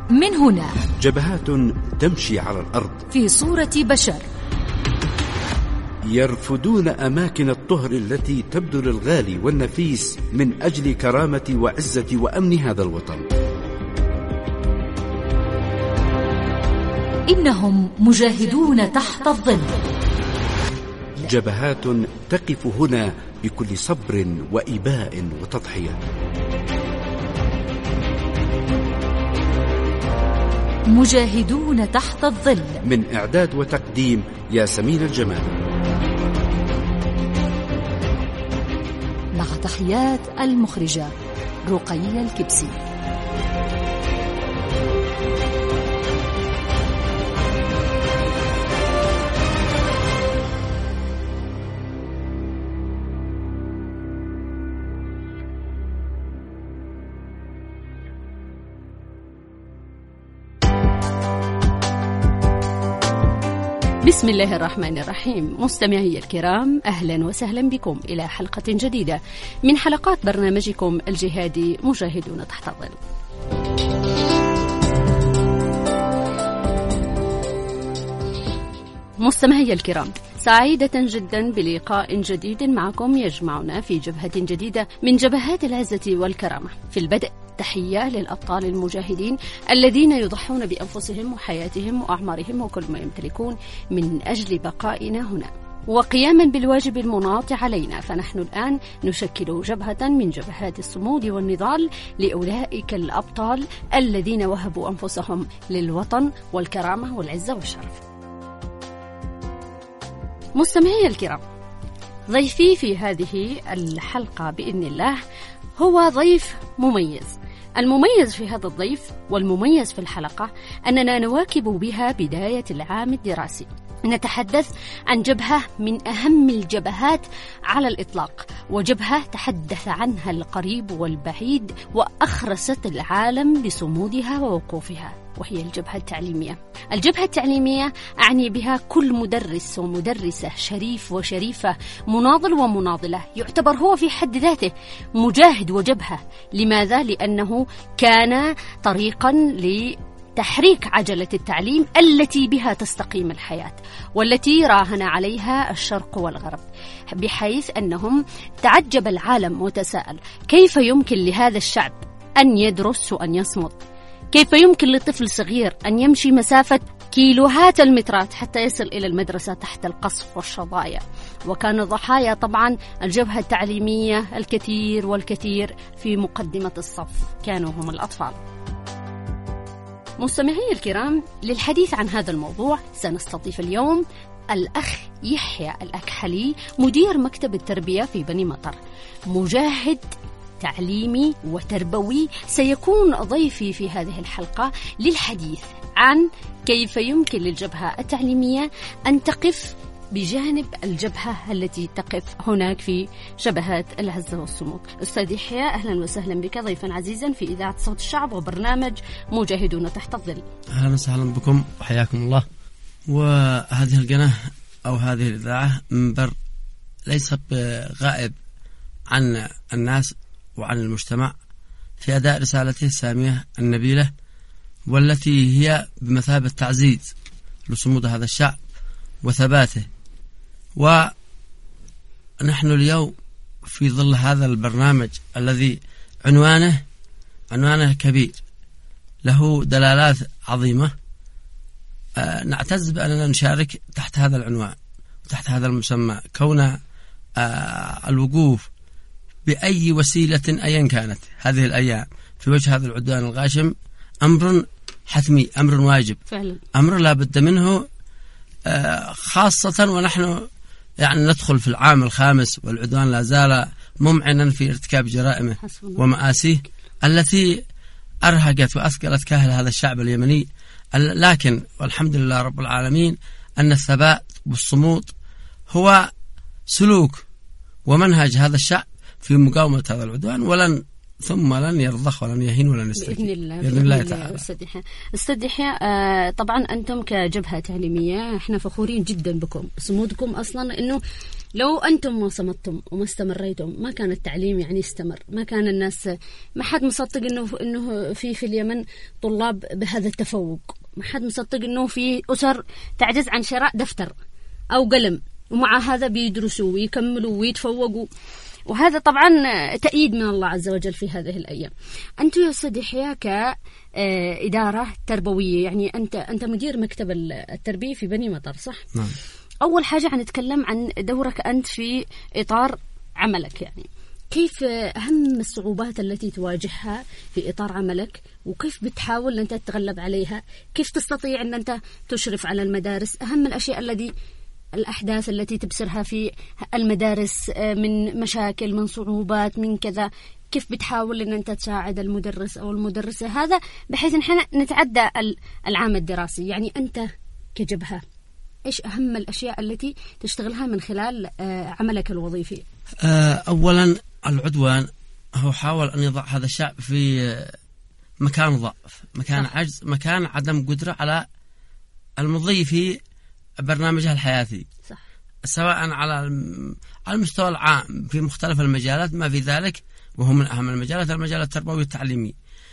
من هنا جبهات تمشي على الأرض في صورة بشر يرفدون أماكن الطهر التي تبذل الغالي والنفيس من أجل كرامة وعزة وأمن هذا الوطن. إنهم مجاهدون تحت الظل، جبهات تقف هنا بكل صبر وإباء وتضحية. مجاهدون تحت الظل، من إعداد وتقديم ياسمين الجمال، مع تحيات المخرجة رقية الكبسي. بسم الله الرحمن الرحيم. مستمعي الكرام، أهلا وسهلا بكم إلى حلقة جديدة من حلقات برنامجكم الجهادي مجاهدون تحت الظل. مستمعي الكرام، سعيدة جدا بلقاء جديد معكم يجمعنا في جبهة جديدة من جبهات العزة والكرامة. في البدء تحية للأبطال المجاهدين الذين يضحون بأنفسهم وحياتهم وأعمارهم وكل ما يمتلكون من أجل بقائنا هنا وقياما بالواجب المناط علينا. فنحن الآن نشكل جبهة من جبهات الصمود والنضال لأولئك الأبطال الذين وهبوا أنفسهم للوطن والكرامة والعزة والشرف. مستمعي الكرام، ضيفي في هذه الحلقة بإذن الله هو ضيف مميز. المميز في هذا الضيف والمميز في الحلقة أننا نواكب بها بداية العام الدراسي. نتحدث عن جبهة من أهم الجبهات على الإطلاق، وجبهة تحدث عنها القريب والبعيد وأخرست العالم بصمودها ووقوفها، وهي الجبهة التعليمية. الجبهة التعليمية أعني بها كل مدرس ومدرسة، شريف وشريفة، مناضل ومناضلة، يعتبر هو في حد ذاته مجاهد وجبهة. لماذا؟ لأنه كان طريقا لتحريك عجلة التعليم التي بها تستقيم الحياة، والتي راهن عليها الشرق والغرب، بحيث أنهم تعجب العالم وتساءل: كيف يمكن لهذا الشعب أن يدرس وأن يصمد؟ كيف يمكن لطفل صغير أن يمشي مسافة كيلوهات المترات حتى يصل إلى المدرسة تحت القصف والشظايا؟ وكان ضحايا طبعا الجبهة التعليمية الكثير والكثير، في مقدمة الصف كانوا هم الأطفال. مستمعي الكرام، للحديث عن هذا الموضوع سنستضيف اليوم الأخ يحيى الأكحلي، مدير مكتب التربية في بني مطر، مجاهد تعليمي وتربوي. سيكون ضيفي في هذه الحلقة للحديث عن كيف يمكن للجبهة التعليمية أن تقف بجانب الجبهة التي تقف هناك في جبهات العزة والصمود. أستاذ يحيى، أهلا وسهلا بك ضيفا عزيزا في إذاعة صوت الشعب وبرنامج مجاهدون تحت الظل. أهلا وسهلا بكم وحياكم الله. وهذه القناة أو هذه الإذاعة منبر ليس بغائب عن الناس وعن المجتمع في أداء رسالته السامية النبيلة، والتي هي بمثابة تعزيز لصمود هذا الشعب وثباته. ونحن اليوم في ظل هذا البرنامج الذي عنوانه كبير، له دلالات عظيمة، نعتز بأننا نشارك تحت هذا العنوان وتحت هذا المسمى، كون الوقوف بأي وسيلة أيا كانت هذه الأيام في وجه هذا العدوان الغاشم أمر حتمي، أمر واجب فعلا، أمر لا بد منه، خاصة ونحن يعني ندخل في العام الخامس والعدوان لا زال ممعنا في ارتكاب جرائمه ومآسيه التي أرهقت وأثقلت كاهل هذا الشعب اليمني. لكن والحمد لله رب العالمين أن الثبات والصمود هو سلوك ومنهج هذا الشعب في مقاومة هذا العدوان، ولن يرضخ ولن يهين ولن يستكين بإذن الله تعالى. أستاذ يحيى، طبعا أنتم كجبهة تعليمية احنا فخورين جدا بكم، صمودكم أصلا أنه لو أنتم ما صمتم وما استمريتم ما كان التعليم يعني يستمر، ما كان الناس، ما حد مصدق إنه في اليمن طلاب بهذا التفوق، ما حد مصدق إنه في أسر تعجز عن شراء دفتر أو قلم، ومع هذا بيدرسوا ويكملوا ويتفوقوا. وهذا طبعا تأييد من الله عز وجل في هذه الأيام. أنت يا أستاذ يحيى كإدارة تربوية، يعني أنت مدير مكتب التربية في بني مطر، صح؟ نعم. أول حاجة هنتكلم عن دورك أنت في إطار عملك، يعني كيف أهم الصعوبات التي تواجهها في إطار عملك، وكيف بتحاول أن أنت تتغلب عليها، كيف تستطيع أن أنت تشرف على المدارس، أهم الأشياء الأحداث التي تبصرها في المدارس من مشاكل، من صعوبات، من كذا، كيف بتحاول أن أنت تساعد المدرس أو المدرسة، هذا بحيث نحن نتعدى العام الدراسي. يعني أنت كجبهة إيش أهم الأشياء التي تشتغلها من خلال عملك الوظيفي؟ أولا العدوان هو حاول أن يضع هذا الشعب في مكان ضعف، مكان عجز، مكان عدم قدرة على المضي في برنامجها الحياتي، صح. سواء على المستوى العام في مختلف المجالات ما في ذلك، وهو من أهم المجالات المجال التربوي والتعليمي.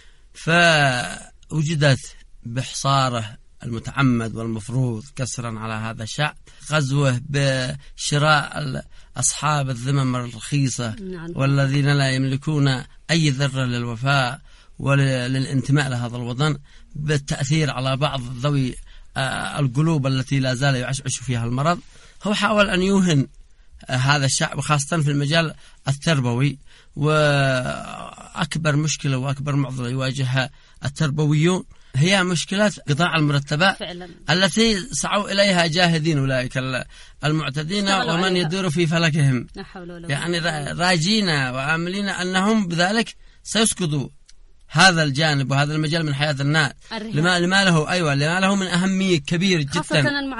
فوجدت بحصاره المتعمد والمفروض كسرا على هذا الشعب، غزوه بشراء أصحاب الذمم الرخيصة والذين لا يملكون أي ذرة للوفاء وللانتماء لهذا الوطن، بالتأثير على بعض ذوي القلوب التي لا زال يعشعش فيها المرض. هو حاول أن يوهن هذا الشعب خاصة في المجال التربوي. وأكبر مشكلة وأكبر معضلة يواجهها التربويون هي مشكلة قطاع المرتبات التي سعوا إليها جاهدين أولئك المعتدين ومن يدور في فلكهم، يعني راجين وعاملين أنهم بذلك سيسقطوا هذا الجانب وهذا المجال من حياة الناس. لما له من أهمية كبيرة جدا، خاصة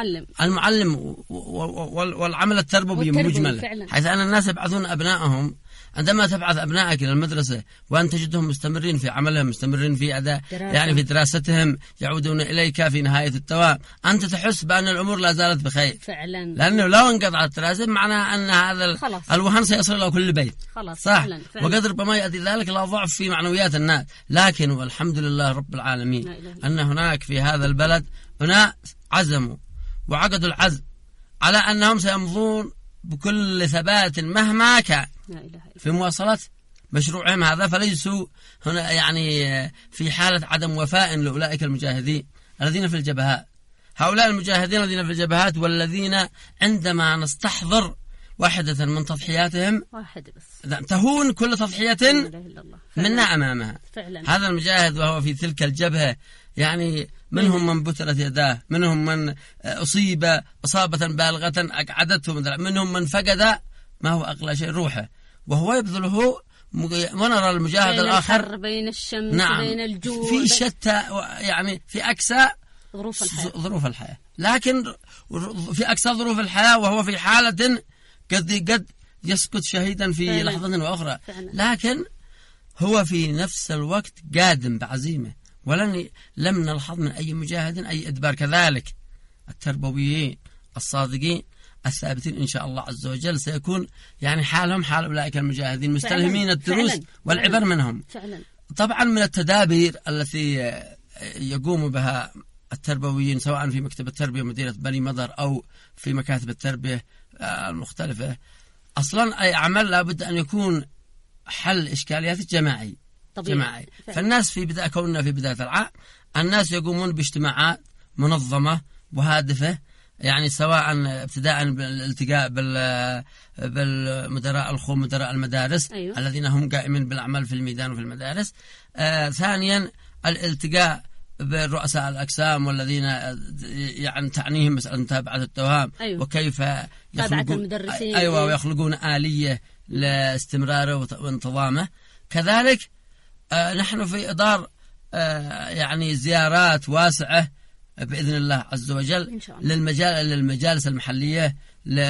المعلم والعمل التربوي مجمل، حيث أن الناس يبعثون أبنائهم. عندما تبعث أبنائك إلى المدرسة وأن تجدهم مستمرين في عملهم، مستمرين في أداء يعني في دراستهم، يعودون إليك في نهاية التوام، أنت تحس بأن الأمور لا زالت بخير فعلا. لأنه لو انقطعت الدراسة معناه أن هذا الوهن سيصل إلى كل بيت، صح فعلا. وقد ربما يأتي ذلك لا ضعف في معنويات الناس، لكن والحمد لله رب العالمين أن هناك في هذا البلد أناس عزموا وعقدوا العزم على أنهم سيمضون بكل ثبات مهما كان في مواصلة مشروعهم هذا، فليسوا هنا يعني في حالة عدم وفاء لأولئك المجاهدين الذين في الجبهات. هؤلاء المجاهدين الذين في الجبهات والذين عندما نستحضر واحدة من تضحياتهم تهون كل تضحية منا أمامها. هذا المجاهد وهو في تلك الجبهة يعني منهم من بترت يداه، منهم من أصيب إصابة بالغة أقعدته، منهم من فقد ما هو أغلى شيء روحه، وهو يبذله. ونرى المجاهد الآخر بين الشمس بين الجوع في شتى، يعني في أقصى ظروف الحياة، لكن في أقصى ظروف الحياة وهو في حالة قد يسقط شهيدا في لحظة وأخرى، لكن هو في نفس الوقت قادم بعزيمة، لم نلحظ من أي مجاهد أي إدبار. كذلك التربويين الصادقين الثابتين إن شاء الله عز وجل سيكون يعني حالهم حال أولئك المجاهدين، مستلهمين الدروس والعبر منهم. طبعا من التدابير التي يقوم بها التربويين سواء في مكتب التربية مدينة بني مطر أو في مكاتب التربية المختلفة، أصلا أي عمل لابد أن يكون حل إشكاليات جماعي. فالناس كوننا في بداية العام الناس يقومون باجتماعات منظمة وهادفة، يعني سواء ابتداء بالالتقاء بالمدراء الخوم مدراء المدارس الذين هم قائمين بالأعمال في الميدان وفي المدارس. ثانيا الالتقاء برؤساء الأقسام والذين يعني تعنيهم مسألة متابعة التوام وكيف يخلقون آلية لاستمراره وانتظامه. كذلك نحن في إدار يعني زيارات واسعة بإذن الله عز وجل للمجالس المحلية،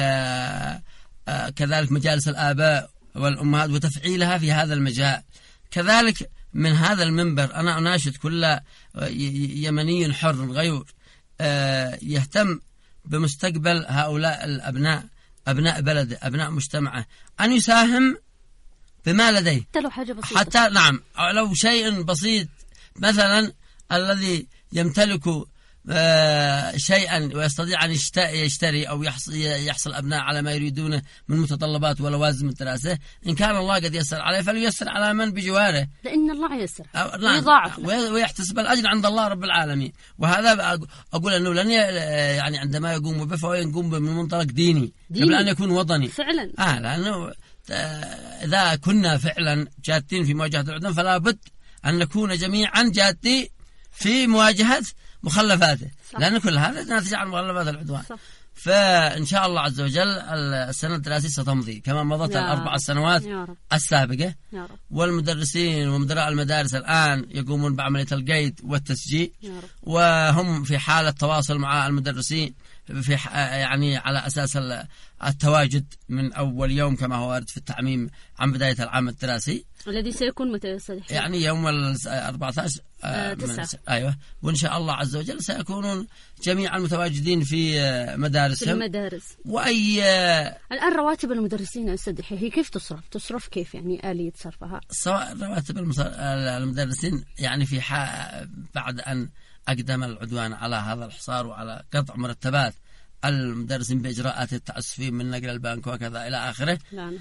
كذلك مجالس الآباء والأمهات وتفعيلها في هذا المجال. كذلك من هذا المنبر أنا أناشد كل يمني حر غيور يهتم بمستقبل هؤلاء الأبناء أبناء بلده أبناء مجتمعه أن يساهم بما لديه حتى لو حاجة بسيطة، حتى نعم لو شيء بسيط، مثلا الذي يمتلك شيئا ويستطيع أن يشتري أو يحصل أبناء على ما يريدونه من متطلبات ولوازم الدراسة، إن كان الله قد يسر عليه فليسر على من بجواره، لأن الله يسر ويضاعف ويحتسب الأجر عند الله رب العالمين. وهذا أقول أنه لن يعني عندما يقوم به فهو يقوم به من منطلق ديني قبل أن يكون وطني فعلا. لأنه إذا كنا فعلا جادين في مواجهة العدوان فلا بد أن نكون جميعا جادين في مواجهة مخلفاته، لأن كل هذا ناتج عن مخلفات العدوان. صح. فإن شاء الله عز وجل السنة الدراسية ستمضي كما مضت الأربع سنوات السابقة، والمدرسين ومدراء المدارس الآن يقومون بعملية القيد والتسجيل، وهم في حالة تواصل مع المدرسين في يعني على أساس التواجد من أول يوم كما هو وارد في التعميم عن بداية العام الدراسي الذي سيكون متى يعني يوم 14 أيوة. وإن شاء الله عز وجل سيكونون جميعا متواجدين في مدارسهم، في المدارس. وأي الآن رواتب المدرسين أستاذ هي كيف تصرف كيف يعني آلية صرفها؟ سواء رواتب المدرسين يعني في بعد أن أقدم العدوان على هذا الحصار وعلى قطع مرتبات المدرسين بإجراءات التعسفين من نقل البنك وكذا إلى آخره،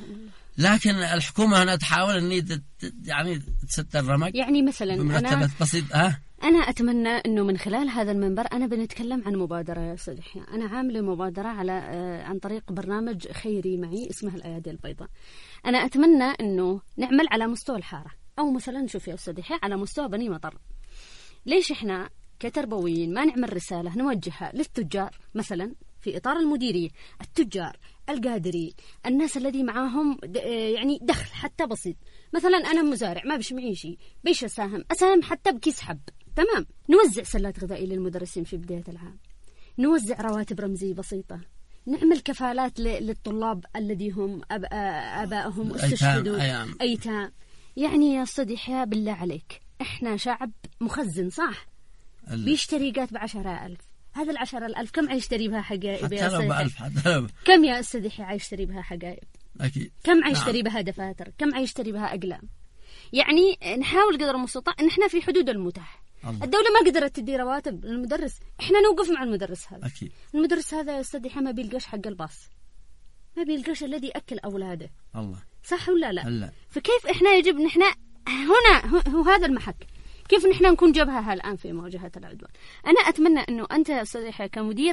لكن الحكومة هنا تحاول أن يعني تسد الرمق، يعني مثلا بمرتبة بسيط. أنا أتمنى أنه من خلال هذا المنبر أنا بنتكلم عن مبادرة يا أستاذ يحيى. أنا عاملة مبادرة عن طريق برنامج خيري معي اسمه الأيادي البيضاء. أنا أتمنى أنه نعمل على مستوى الحارة، أو مثلا شوف يا أستاذ يحيى على مستوى بني مطر. ليش إحنا كتربويين ما نعمل رسالة نوجهها للتجار مثلا في إطار المديرية، التجار القادرين، الناس الذي معاهم يعني دخل حتى بسيط، مثلا أنا مزارع ما بش معي شيء، بيش أساهم حتى بكيس حب، تمام، نوزع سلات غذائية للمدرسين في بداية العام، نوزع رواتب رمزية بسيطة، نعمل كفالات للطلاب الذي هم آبائهم استشهدوا أيتام. يعني يا أستاذ يحيى بالله عليك إحنا شعب مخزن، صح؟ بيشتري قات ب10,000، هذا 10,000 كم عيشتري بها حقائب يا أستاذ؟ كم يا أستاذ يحيى عيشتري بها حقائب؟ أكيد. كم عيشتري بها دفاتر؟ كم عيشتري بها أقلام؟ يعني نحاول قدر المستطاع إن إحنا في حدود المتاح. الدولة ما قدرت تدي رواتب للمدرس، إحنا نوقف مع المدرس هذا. أكيد. المدرس هذا يا أستاذ يحيى ما بيلقاش حق الباص، ما بيلقاش الذي أكل أولاده. الله. صح ولا لا؟ فكيف إحنا يجب إن إحنا هنا هو هذا المحك، كيف نحن نكون جبهة الآن في مواجهة العدوان؟ أنا أتمنى أنه أنت أستاذ يحيى كمدير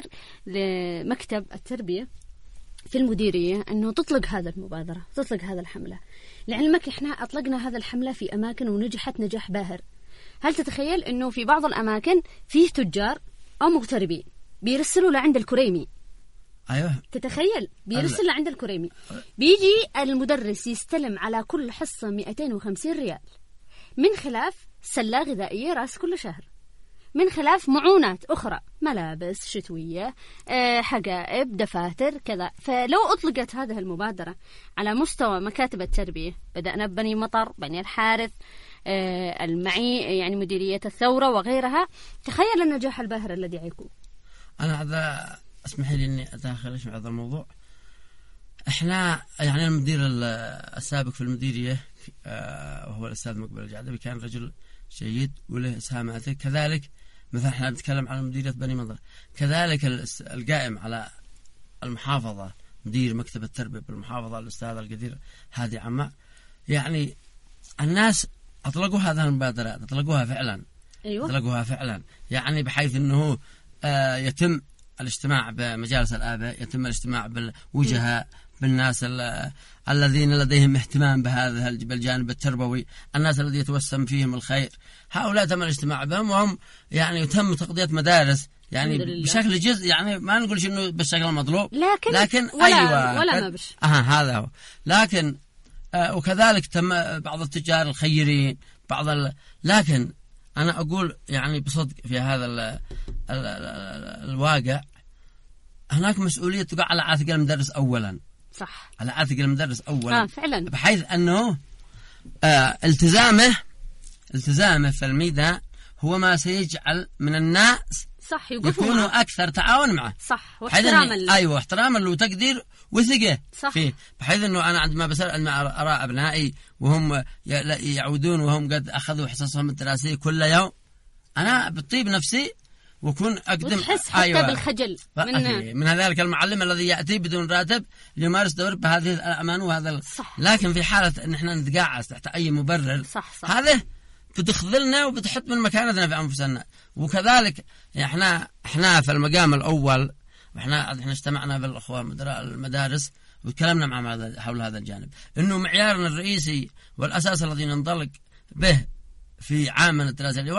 لمكتب التربية في المديرية أنه تطلق هذا المبادرة، تطلق هذا الحملة. لعلمك إحنا أطلقنا هذا الحملة في أماكن ونجحت نجاح باهر. هل تتخيل أنه في بعض الأماكن فيه تجار أو مغتربين بيرسلوا لعند الكريمي؟ أيوة. تتخيل بيرسل لعند الكريمي، بيجي المدرس يستلم على كل حصة 250 ريال من خلاف سلة غذائية راس كل شهر، من خلاف معونات أخرى، ملابس شتوية، حقائب، دفاتر، كذا. فلو أطلقت هذه المبادرة على مستوى مكاتب التربية، بدأنا ببني مطر، بني الحارث، المعي يعني مديرية الثورة وغيرها، تخيل النجاح الباهر الذي يكون. أنا هذا اسمحي لي إني أدخل في هذا الموضوع. إحنا يعني المدير السابق في المديرية وهو الأستاذ مقبل الجعدبي كان رجل جيد وله إسهاماته، كذلك مثلا إحنا نتكلم عن مديرية بني مطر، كذلك القائم على المحافظة مدير مكتب التربية بالمحافظة الأستاذ القدير هادي عمار. يعني الناس أطلقوا هذه المبادرات، أطلقوها فعلا. أيوة. أطلقوها فعلا، يعني بحيث أنه يتم الاجتماع بمجالس الآباء، يتم الاجتماع بالوجهاء، بالناس الذين لديهم اهتمام بهذا بالجانب التربوي، الناس الذي يتوسم فيهم الخير، هؤلاء تم الاجتماع بهم، وهم يعني يتم تغطية مدارس يعني بشكل جزء، يعني ما نقولش انه بالشكل المطلوب، لكن ولا ما بش هذا هو. لكن وكذلك تم بعض التجار الخيرين، لكن أنا أقول يعني بصدق في هذا الواقع هناك مسؤولية تقع على عاتق المدرس أولا. صح. على عاتق المدرس أولا. فعلا. بحيث أنه التزامه في الميدان هو ما سيجعل من الناس صح، يكونوا أكثر تعاون معه، صح، واحتراما له. أيوة، واحتراما له وتقدير وثقة فيه، بحيث أنه أنا عندما أرى أبنائي وهم يعودون وهم قد أخذوا حصصهم الدراسية كل يوم، أنا بطيب نفسي وكون أقدم، وتحس حتى بالخجل من ذلك المعلم الذي يأتي بدون راتب ليمارس دور بهذه الأمان وهذا لكن في حالة أن احنا نتقاعس تحت أي مبرر، صح. هذا بتخذلنا وبتحط من مكانتنا في أنفسنا. وكذلك احنا في المقام الأول، واحنا اجتمعنا بالأخوة مدراء المدارس وتكلمنا معهم حول هذا الجانب، إنه معيارنا الرئيسي والأساس الذي ننطلق به في عامنا الدراسي اللي هو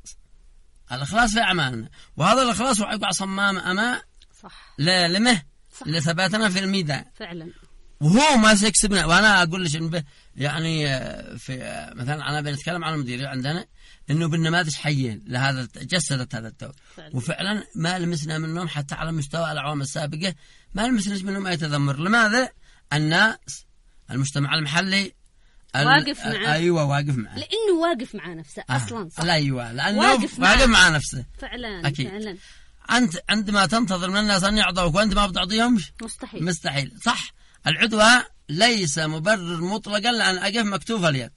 الإخلاص في أعمالنا، وهذا الإخلاص ويقع صمام أماء، صح، لمه لثباتنا في الميدان فعلا. وهو ما سيكسبنا. وأنا أقول لك إنه يعني في مثلا أنا بنتكلم عن المديرين عندنا إنه بالنماذج حيين لهذا جسدت هذا الدور فعلا. وفعلا ما لمسنا منهم حتى على مستوى الأعوام السابقة، ما لمسنا منهم أي تذمر. لماذا؟ الناس، المجتمع المحلي واقف معه. أيوة، واقف معه، لأنه واقف مع نفسه أصلا. صح. لا، أيوة، لأنه واقف مع نفسه فعلا. أكيد. فعلا. أنت عندما تنتظر من الناس أن يعطوك وأنت ما بتعطيهم، مستحيل. صح. العدوى ليس مبرر مطلقا لأن أقف مكتوف اليد،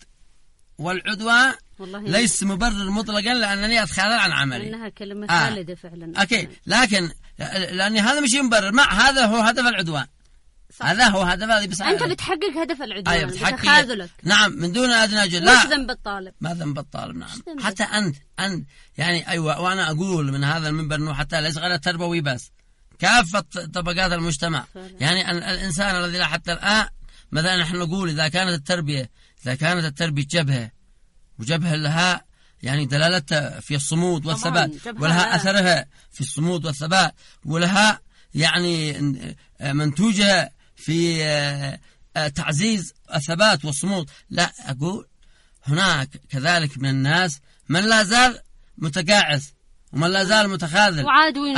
والعدوى ليس مبرر مطلقا لأنني أتخاذل عن عملي. إنها كلمة خالدة فعلا. أكيد. لكن لأن هذا مش مبرر، مع هذا هو هدف العدوان. صح. هذا هو هدف هذه، بس أنت بتحقق هدف العدوان. أيوة، بتخاذلك. نعم، من دون أدنى جل. لا، مش ذنب الطالب. ما ذنب الطالب. نعم. حتى أنت يعني أيوة. وأنا أقول من هذا المنبر إنه حتى ليس غير التربوي بس، كافة طبقات المجتمع فعلا. يعني الإنسان الذي لا حتى الآن مثلا نحن نقول إذا كانت التربية جبهة، وجبهة لها يعني دلالتها في الصمود والثبات، ولها أثرها في الصمود والثبات، ولها يعني منتوجها في تعزيز الثبات والصمود. لا، أقول هناك كذلك من الناس من لا زال متقاعس ومن لا زال متخاذل وعادوا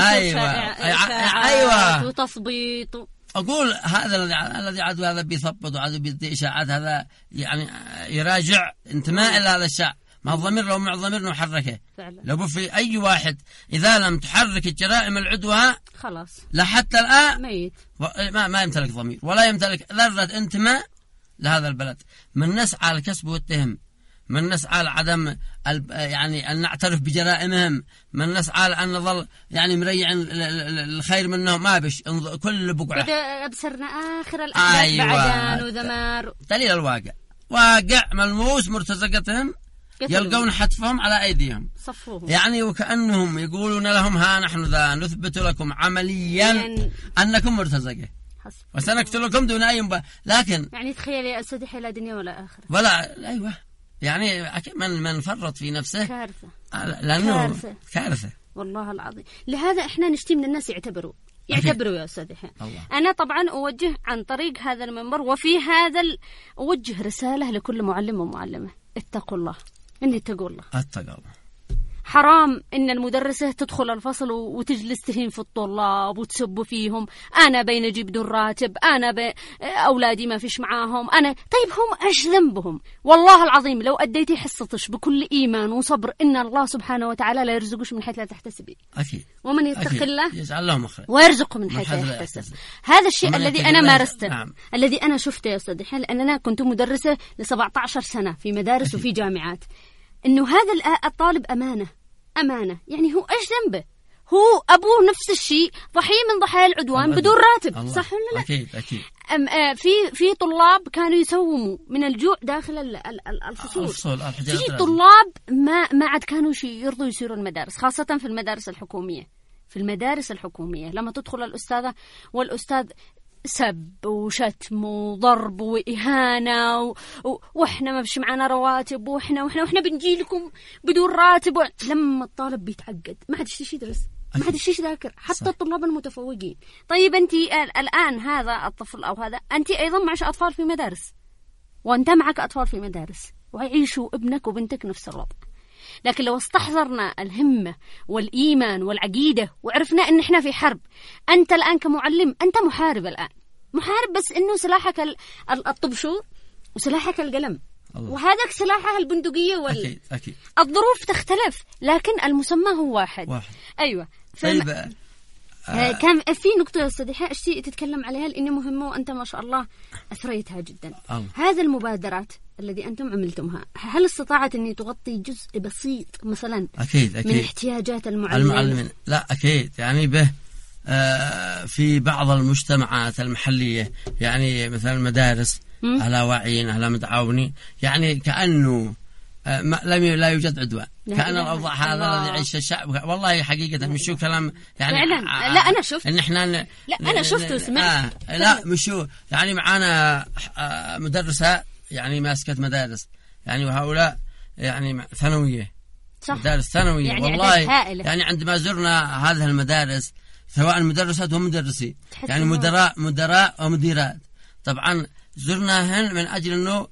أيوة. وتثبيط. أقول هذا الذي عاد هذا بيثبط وعاد بيدي إشاعات، هذا يعني يراجع انتماء إلى هذا الشعب. ما الضمير لو مع ضمير نحركه فعلا. لو في أي واحد إذا لم تحرك الجرائم العدوى خلاص لحتى الآن ميت، ما يمتلك ضمير ولا يمتلك ذرة انتماء لهذا البلد. من نسعى الكسب والتهم، من نسعى لعدم يعني أن نعترف بجرائمهم، من نسعى لأن نظل يعني مريعين الخير منهم، ما بش كل بقعة أبصرنا آخر الأحداث. أيوة. بعدان وذمار. دليل الواقع، واقع ملموس، مرتزقتهم يلقون حتفهم على أيديهم، صفوهم يعني وكأنهم يقولون لهم ها نحن ذا نثبت لكم عمليا أنكم مرتزقة وسنقتلكم دون أي لكن يعني تخيل يا أستاذ لا دنيا ولا آخرة ولا. أيوة، يعني من فرط في نفسه كارثة، لأنه كارثة والله العظيم. لهذا إحنا نشتي من الناس يعتبروا يا أستاذ. أنا طبعا أوجه عن طريق هذا المنبر وفي هذا أوجه رسالة لكل معلم ومعلمة: اتقوا الله. إني اتقوا الله. اتقوا الله. حرام إن المدرسة تدخل الفصل وتجلس تهين في الطلاب وتسب فيهم. أنا بين أجيب دون راتب، أنا أولادي ما فيش معاهم، أنا طيب هم إيش ذنبهم؟ والله العظيم لو أديتي حصتش بكل إيمان وصبر إن الله سبحانه وتعالى لا يرزقش من حيث لا تحتسبي. أكيد. ومن يتق الله يجعل له مخرج ويرزقه من حيث لا يحتسب. هذا الشيء الذي أنا مارسته. نعم. الذي أنا شفته يا أستاذ حين، لأننا كنت مدرسة ل17 سنة في مدارس أكيد. وفي جامعات. إنه هذا الطالب أمانة، يعني هو إيش ذنبه؟ هو أبوه نفس الشيء ضحية من ضحايا العدوان بدون راتب. صح ولا لا؟ أكيد. في طلاب كانوا يسوموا من الجوع داخل الفصول. في طلاب ما عاد كانوا يرضوا يسيروا المدارس، خاصة في المدارس الحكومية. لما تدخل الأستاذة والأستاذ سب وشتم وضرب وإهانة وإحنا ما بش معنا رواتب وإحنا بنجي لكم بدون راتب لما الطالب بيتعقد ما حد يدرس، ما حد يذاكر، حتى الطلاب المتفوقين. طيب أنت الآن هذا الطفل أو هذا أنت أيضا معك أطفال في مدارس، وأنت معك أطفال في مدارس، ويعيشوا ابنك وبنتك نفس الوضع. لكن لو استحضرنا الهمة والإيمان والعقيدة وعرفنا أن إحنا في حرب، أنت الآن كمعلم أنت محارب الآن، محارب، بس إنه سلاحك الطبشور وسلاحك القلم وهذاك سلاحها البندقية أكيد. الظروف تختلف لكن المسمى هو واحد. أيوة. طيب كان في نقطة أستاذ أشتي تتكلم عليها لأني مهمة وأنت ما شاء الله أثريتها جدا. هذا المبادرات الذي أنتم عملتمها هل استطاعت أن تغطي جزء بسيط مثلا أكيد من احتياجات المعلمين؟ لا أكيد يعني به في بعض المجتمعات المحلية يعني مثلا المدارس على واعيين على متعاونين يعني كأنه لا يوجد عدوان، كأن الأوضاع هذا الذي يعيش الشعب والله حقيقة مش شو كلام يعني فعلا. لا أنا شفت إن إحنا لا أنا شفت وسمعت لا مش شو يعني معانا مدرسة يعني ماسكة مدارس يعني وهؤلاء يعني ثانوية صح. مدارس ثانوية يعني والله يعني عندما زرنا هذه المدارس سواء المدرسات ومدرسين يعني مدراء ومديرات طبعا زرناهن من أجل أنه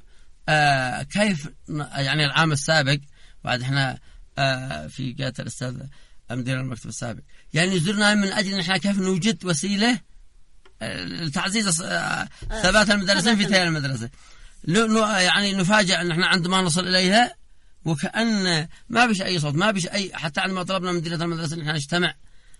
كيف يعني العام السابق بعد احنا في جهة الأستاذ مدير المكتب السابق يعني زرنا من أجل ان احنا كيف نوجد وسيلة لتعزيز ثبات المدرسين في تلك المدرسة. يعني نفاجأ ان احنا عندما نصل إليها وكأن ما بيش أي صوت ما بيش أي حتى عندما طلبنا من مديرية المدرسة ان احنا نجتمع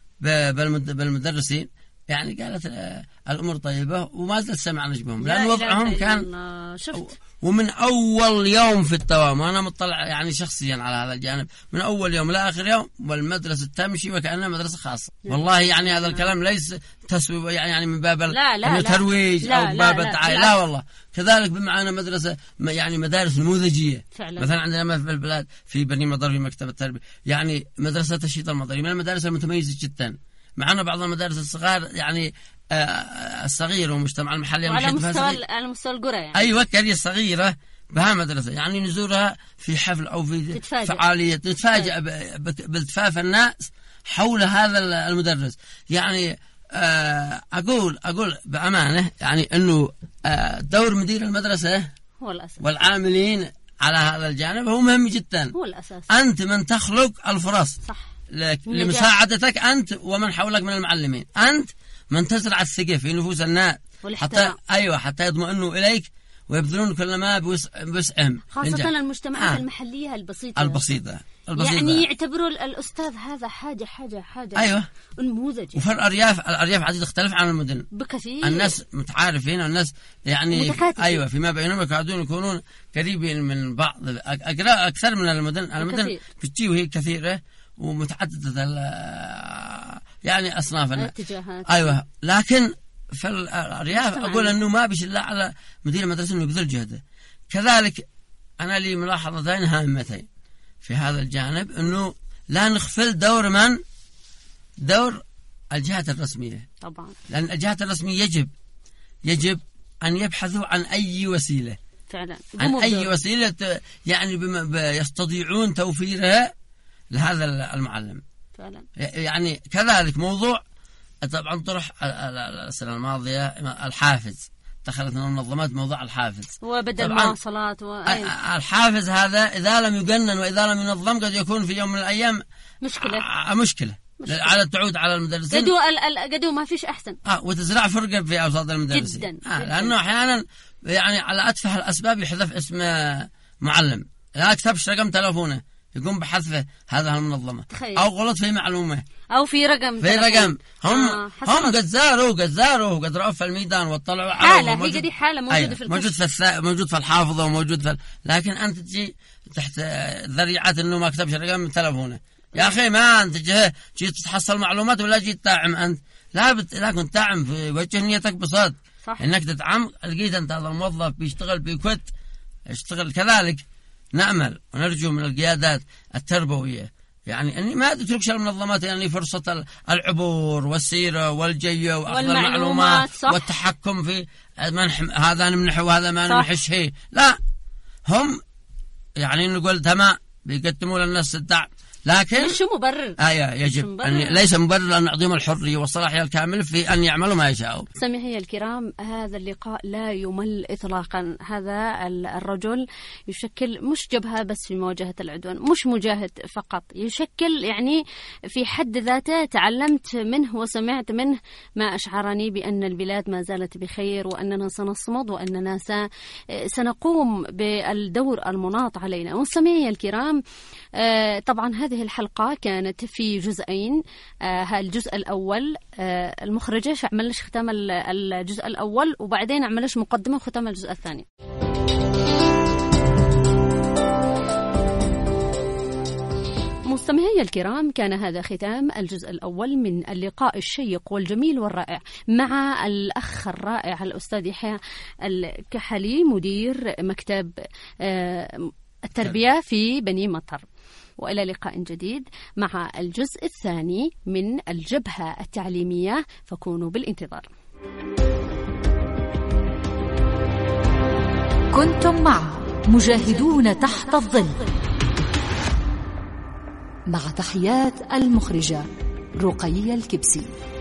بالمدرسين يعني قالت الأمور طيبة وما زلت سمع نجبهم لأن وضعهم كان ومن أول يوم في التوام وأنا مطلع يعني شخصيا على هذا الجانب من أول يوم لآخر يوم والمدرسة تمشي وكأنها مدرسة خاصة والله يعني هذا الكلام ليس تسويب يعني من باب الترويج أو باب الدعاية لا والله كذلك بمعنى مدرسة يعني مدارس نموذجية فعلا. مثلا عندنا في البلاد في بني مضر في مكتب التربية يعني مدرسة الشيط المضري من المدارس المتميزة جدا معنا بعض المدارس الصغار يعني الصغيرة والمجتمع المحلي على مستوى القرى يعني أيوة قرية صغيرة بها مدرسة يعني نزورها في حفل أو في فعالية تتفاجأ بالتفاف الناس حول هذا المدرس يعني أقول بأمانة يعني أنه دور مدير المدرسة هو الأساس والعاملين على هذا الجانب هو مهم جدا هو الأساس أنت من تخلق الفرص صح لمساعدتك أنت ومن حولك من المعلمين أنت من تزرع الثقة في نفوس الناس حتى يضمئنوا إليك ويبذلون كل ما بوسعهم خاصة المجتمعات المحلية البسيطة يعني يعتبروا الأستاذ هذا حاجة أيوة نموذج وفي الأرياف عديد تختلف عن المدن بكثير الناس متعارفين والناس يعني متكاتفين. أيوة فيما بينهم يكونون قريبين من بعض أكثر من المدن بتجي وهي كثيرة ومتعددة يعني أصناف الاتجاهات أيوة لكن في الأرياف أقول أنه ما بيش إلا على مدير المدرسة أنه يبذل جهده. كذلك أنا لي ملاحظتين هامتين في هذا الجانب أنه لا نغفل دور الجهات الرسمية طبعا لأن الجهات الرسمية يجب أن يبحثوا عن أي وسيلة فعلا عن أي وسيلة يعني يستطيعون توفيرها لهذا المعلم فعلا. يعني كذلك موضوع طبعا طرح السنة الماضية الحافز دخلت المنظمات موضوع الحافز وبدل مواصلات الحافز هذا إذا لم يقنن وإذا لم ينظم قد يكون في يوم من الأيام مشكلة. على تعود على المدرسين قدو ما فيش أحسن وتزرع فرقة في أوساط المدرسين جدا. لأنه أحيانا يعني على أتفه الأسباب يحذف اسم معلم لا أكتبش رقم تلفونه يقوم بحذفه هذا المنظمة تخيل. أو غلط في معلومة أو في رقم هم قد زاروا وقد رأوا في الميدان واطلعوا حالة هي دي حالة موجودة في موجود في الحافظة وموجود في لكن أنت تجي تحت ذريعة إنه ما كتبش رقم من تلفونه يا أخي ما أنت جيت تحصل معلومات ولا جيت تدعم أنت لا كنت داعم في وجه نيتك بصدق إنك تدعم لقيت أنت هذا الموظف بيشتغل بيكوت يشتغل كذلك نأمل ونرجو من القيادات التربوية يعني أني ما تتركش المنظمات يعني فرصة العبور والسيرة والجية وأخذ المعلومات والتحكم في هذا نمنح وهذا ما نمنحش هي لا هم يعني نقول تمام بيقدموا للناس الدعم لكن مش مبرر يجب ليس مبرر أن نعطيهم الحرية والصلاحية الكاملة في أن يعملوا ما يشاءوا. سميحي الكرام هذا اللقاء لا يمل إطلاقا. هذا الرجل يشكل مش جبهة بس في مواجهة العدوان مش مجاهد فقط يشكل يعني في حد ذاته تعلمت منه وسمعت منه ما أشعرني بأن البلاد ما زالت بخير وأننا سنصمد وأننا سنقوم بالدور المناط علينا. مستمعي الكرام طبعا هذه هذه الحلقة كانت في جزئين. الجزء الأول المخرجة عملش ختام الجزء الأول، وبعدين عملش مقدمة وختام الجزء الثاني. مستمعي الكرام، كان هذا ختام الجزء الأول من اللقاء الشيق والجميل والرائع مع الأخ الرائع الأستاذ يحيى الكحلي، مدير مكتب التربية في بني مطر. وإلى لقاء جديد مع الجزء الثاني من الجبهة التعليمية، فكونوا بالانتظار. كنتم مع مجاهدون تحت الظل، مع تحيات المخرجة رقية الكبسي.